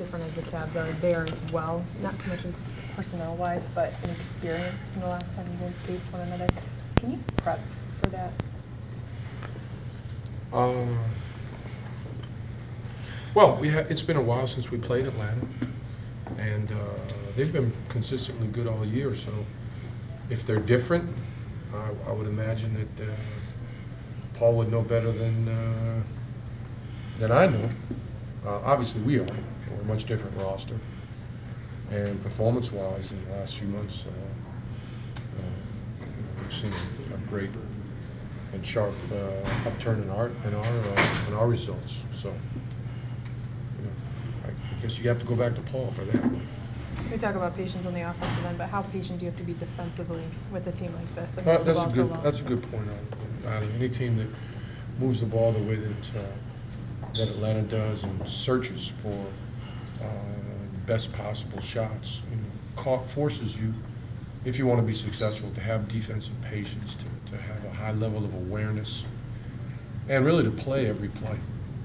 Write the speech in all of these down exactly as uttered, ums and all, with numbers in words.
different as the Cavs are there as well? Not so much as personnel-wise, but in experience from the last time you guys faced one another. Can you prep for that? Um, well, we ha- it's been a while since we played Atlanta, and uh, they've been consistently good all year. So if they're different, I, I would imagine that uh, Paul would know better than uh, than I know. Uh, obviously, we are. We're a much different roster, and performance-wise, in the last few months, uh, uh, you know, we've seen a great and sharp uh, upturn in our in our uh, in our results. So, you know, I, I guess you have to go back to Paul for that. We talk about patience on the offensive end, but how patient do you have to be defensively with a team like this? I mean, Uh, the that's a ball so good long. that's a good point. On, on any team that moves the ball the way that uh, that Atlanta does and searches for uh, best possible shots, you know, caught, forces you, if you want to be successful, to have defensive patience, to, to have a high level of awareness, and really to play every play.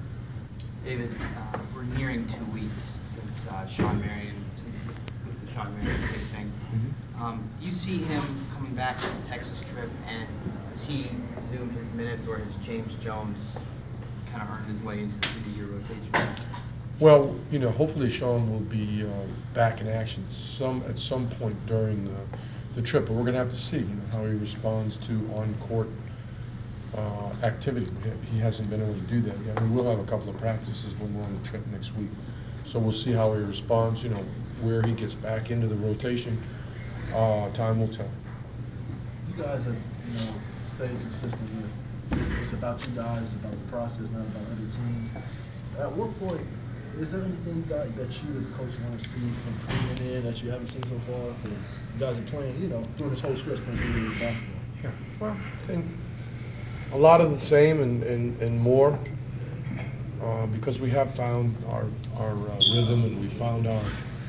David, uh, we're nearing two weeks since uh, Sean Marion, with the Sean Marion big thing. Mm-hmm. Um, do you see him coming back from the Texas trip, and does he resume his minutes, or has James Jones kind of earned his way into the two-year rotation? Well, you know, hopefully Sean will be uh, back in action some at some point during the, the trip, but we're going to have to see, you know, how he responds to on-court uh, activity. He hasn't been able to do that yet. We will have a couple of practices when we're on the trip next week, so we'll see how he responds. You know, where he gets back into the rotation. Uh, time will tell. You guys have, you know, stayed consistent with it's about you guys, it's about the process, not about other teams. At what point is there anything that, that you as a coach want to see improvement in that you haven't seen so far? Because you guys are playing, you know, during this whole stretch playing some really good basketball. Yeah. Well, I think a lot of the same and, and, and more uh, because we have found our our uh, rhythm and we found our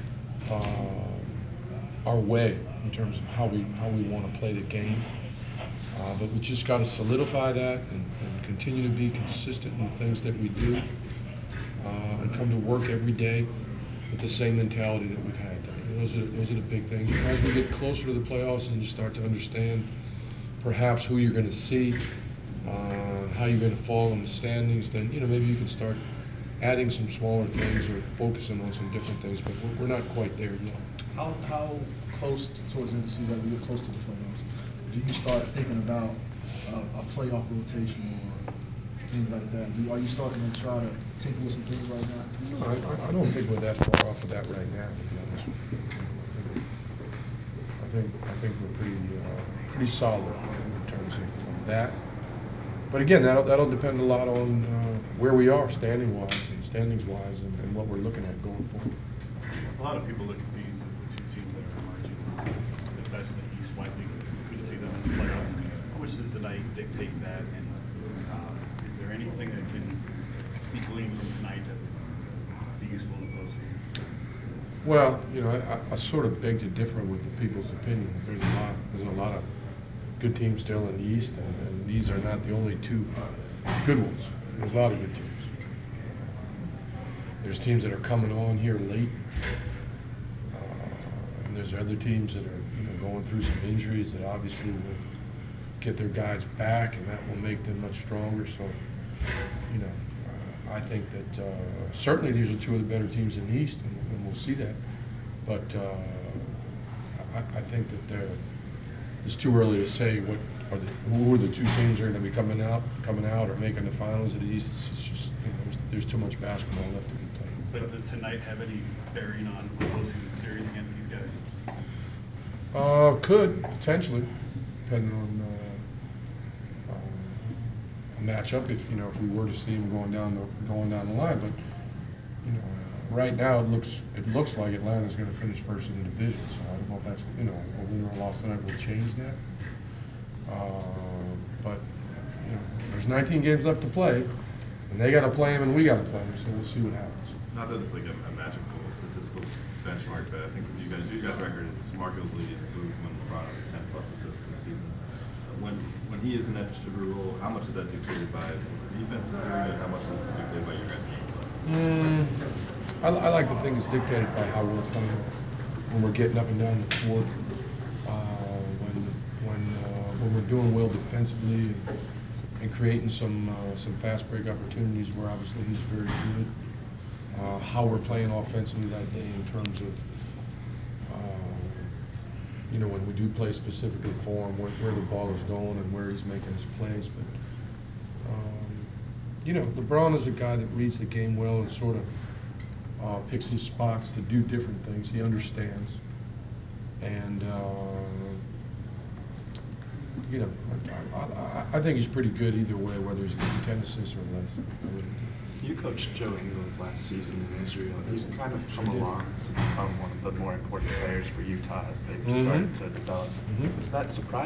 uh, our way in terms of how we how we want to play the game. Uh, but we just got to solidify that and, and continue to be consistent in the things that we do uh, and come to work every day with the same mentality that we've had. Those are those are the big things. As we get closer to the playoffs and you start to understand perhaps who you're going to see, uh, how you're going to fall in the standings, then you know maybe you can start adding some smaller things or focusing on some different things. But we're, we're not quite there yet. How how close towards the end of the season, like we get close to the playoffs, do you start thinking about uh, a playoff rotation or things like that? Do you, are you starting to try to tinker with some things right now? No, I, I don't think we're that far off of that right now, to be honest with you. I think I think I think we're pretty uh, pretty solid in terms of, of that. But again, that'll that'll depend a lot on uh, where we are standing wise and standings wise and, and what we're looking at going forward. A lot of people look at these as the two teams that are emerging as the best in the East. Likely could see them in the playoffs. How much does the night dictate that? And uh, is there anything that can be gleaned from tonight that would be useful in the postseason? Well, you know, I, I sort of beg to differ with the people's opinions. There's a lot there's a lot of good teams still in the East, and, and these are not the only two good ones. There's a lot of good teams. There's teams that are coming on here late. Uh, and there's other teams that are you know, going through some injuries that obviously will get their guys back, and that will make them much stronger. So, you know, uh, I think that uh, certainly these are two of the better teams in the East, and, and we'll see that. But uh, I, I think that they're it's too early to say what are the who are the two teams that are going to be coming out coming out or making the finals of the East. It's just, just you know there's, there's too much basketball left to be played. But does tonight have any bearing on the postseason series against these guys? Uh, could potentially, depending on uh, uh, a matchup. If you know if we were to see them going down the going down the line, but you know right now it looks it looks like Atlanta's going to finish first in the division. So I don't know if that's you know a win or a loss tonight will change that. Uh, but you know, there's nineteen games left to play, and they got to play them, and we got to play them. So we'll see what happens. Not that it's like a, a magical statistical benchmark, but I think for you guys, you guys' record is markedly improved when LeBron has ten plus assists this season. When when he is in that distributor role, how much is that dictated by what the defense is doing, and how much is it dictated by your guys' game? Mm, I, I like to think it's dictated by how we're playing, when we're getting up and down the court, uh, when, when, uh, when we're doing well defensively and, and creating some, uh, some fast break opportunities where obviously he's very good. Uh, how we're playing offensively that day in terms of, uh, you know, when we do play specifically for him, where, where the ball is going and where he's making his plays. But, um, you know, LeBron is a guy that reads the game well and sort of uh, picks his spots to do different things. He understands. And, uh, you know, I, I, I think he's pretty good either way, whether he's getting ten assists or less. I really do. You coached Joe Ingles last season in Israel. He's kind of come along to become one of the more important players for Utah as they've Mhm. started to develop. Mhm. Is that surprising?